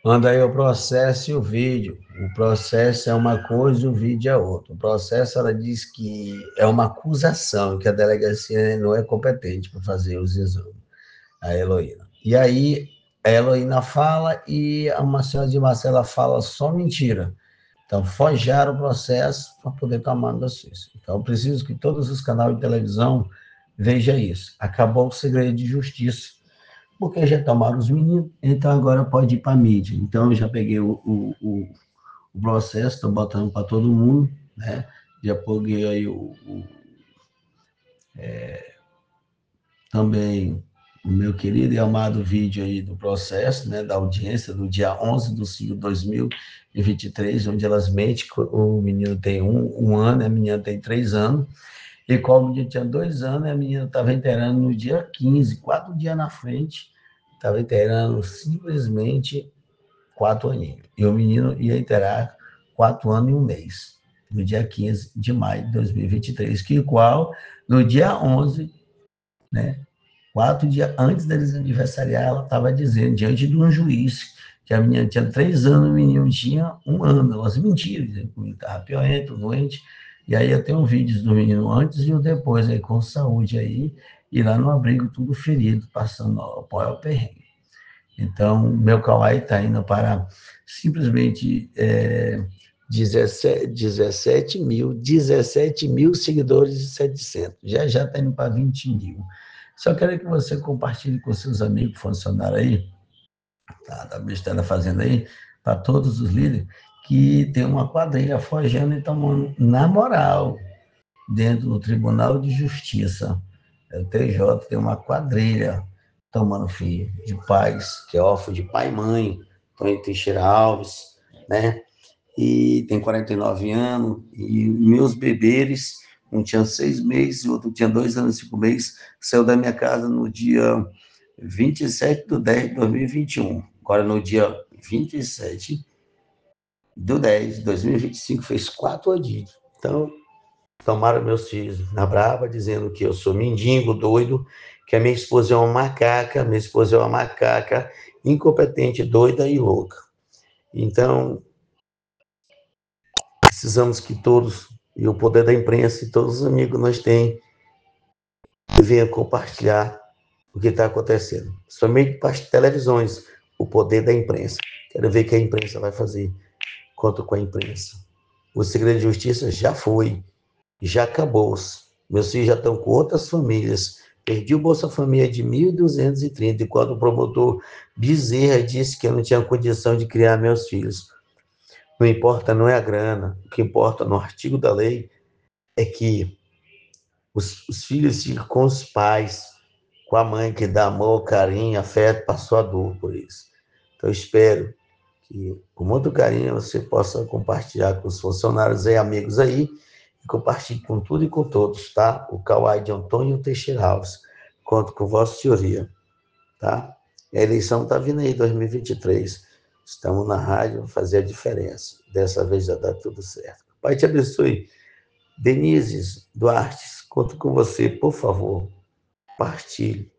Manda aí o processo e o vídeo. O processo é uma coisa e o vídeo é outra. O processo, ela diz que é uma acusação, que a delegacia não é competente para fazer os exames, a Heloína. E aí, a Heloína fala e a Marcela de Marcela fala só mentira. Então, forjaram o processo para poder tomar notícia. Então, eu preciso que todos os canais de televisão vejam isso. Acabou o segredo de justiça, porque já tomaram os meninos, então agora pode ir para a mídia. Então, eu já peguei o processo, estou botando para todo mundo, né? Já peguei aí também o meu querido e amado vídeo aí do processo, né, da audiência do dia 11 de 5 de 2023, onde elas mentem que o menino tem um ano, a menina tem 3 anos, e como o menino tinha 2 anos, a menina estava inteirando no dia 15, 4 dias na frente, estava inteirando simplesmente 4 aninhos. E o menino ia inteirar 4 anos e um mês, no dia 15 de maio de 2023, que igual no dia 11, né, 4 dias antes deles aniversariar, ela estava dizendo, diante de um juiz, que a menina tinha 3 anos, o menino tinha 1 ano. Elas mentiram, dizendo que o menino estava piorento, doente. E aí eu tenho vídeos do menino antes e o depois, aí, com saúde aí, e lá no abrigo, tudo ferido, passando o maior perrengue. Então, meu Kawai está indo para simplesmente 17 mil seguidores e 700. Já está indo para 20 mil. Só quero que você compartilhe com seus amigos funcionários aí, tá, da Ministério da Fazenda aí, para todos os líderes, que tem uma quadrilha forjando e tomando na moral, dentro do Tribunal de Justiça. O TJ tem uma quadrilha tomando filho de pais, que é órfão de pai e mãe, Tony Teixeira Alves, né? E tem 49 anos, e meus bebês, um tinha 6 meses, o outro tinha 2 anos e 5 meses, saiu da minha casa no dia 27/10/2021. Agora, no dia 27/10/2025, fez 4 aninhos. Então, tomaram meus filhos na brava, dizendo que eu sou mendigo, doido, que a minha esposa é uma macaca, incompetente, doida e louca. Então, precisamos que todos, e o poder da imprensa e todos os amigos que nós temos, venham compartilhar o que está acontecendo. Somente para as televisões, o poder da imprensa. Quero ver o que a imprensa vai fazer contra com a imprensa. O segredo de justiça já foi, já acabou. Meus filhos já estão com outras famílias. Perdi o Bolsa Família de 1.230, enquanto o promotor Bezerra disse que eu não tinha condição de criar meus filhos. Não importa, não é a grana. O que importa no artigo da lei é que os filhos ficam com os pais, com a mãe que dá amor, carinho, afeto, passou a dor por isso. Então, eu espero que, com muito carinho, você possa compartilhar com os funcionários e amigos aí, e compartilhe com tudo e com todos, tá? O Kawai de Antônio Teixeira Alves. Conto com vossa senhoria, tá? A eleição está vindo aí, 2023. Estamos na rádio, vamos fazer a diferença. Dessa vez já dá tudo certo. Pai te abençoe. Denise Duarte, conto com você, por favor. Partilhe.